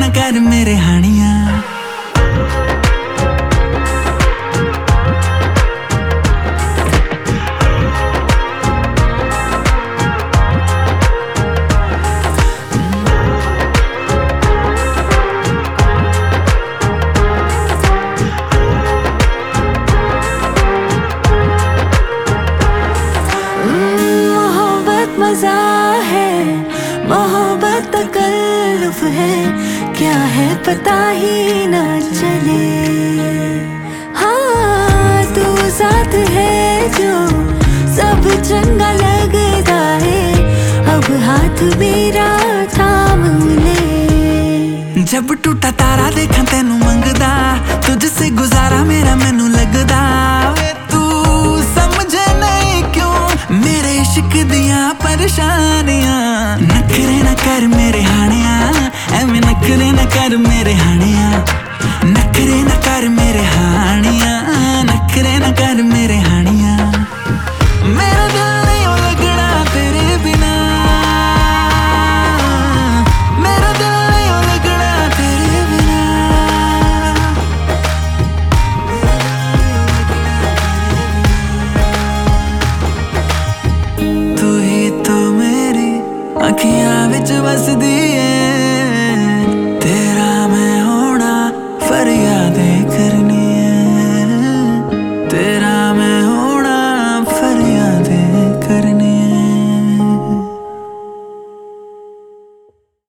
कर मेरे हानिया। मजा है मोहब्बत तकल्लुफ है, क्या है पता ही ना चले। हाँ तू साथ है जो सब चंगा लगता है, अब हाथ मेरा थाम ले। जब टूटा तारा देखा तेनू मंगदा, तुझसे गुजारा मेरा मैनू लगदा। तू समझे नहीं क्यों मेरे इश्क दियां परेशानियां। नखरे न कर मेरे हानिया, एवें नखरे न कर मेरे हानिया। नखरे न कर मेरे हानिया, नखरे न कर मेरे